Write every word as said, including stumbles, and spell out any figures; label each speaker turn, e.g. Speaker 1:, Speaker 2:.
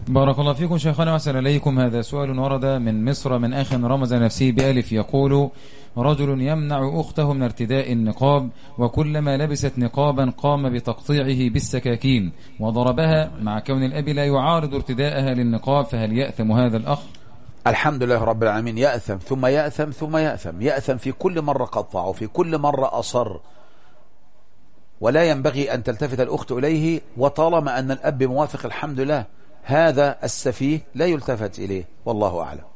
Speaker 1: بارك الله فيكم شيخنا وأحسن إليكم. هذا سؤال ورد من مصر من أخ رمز نفسه بألف، يقول: رجل يمنع أخته من ارتداء النقاب، وكلما لبست نقابا قام بتقطيعه بالسكاكين وضربها، مع كون الأب لا يعارض ارتداءها للنقاب، فهل يأثم هذا الأخ؟
Speaker 2: الحمد لله رب العالمين. يأثم ثم يأثم ثم يأثم، يأثم في كل مرة قطع وفي كل مرة أصر، ولا ينبغي أن تلتفت الأخت إليه، وطالما أن الأب موافق الحمد لله. هذا السفيه لا يلتفت إليه، والله أعلم.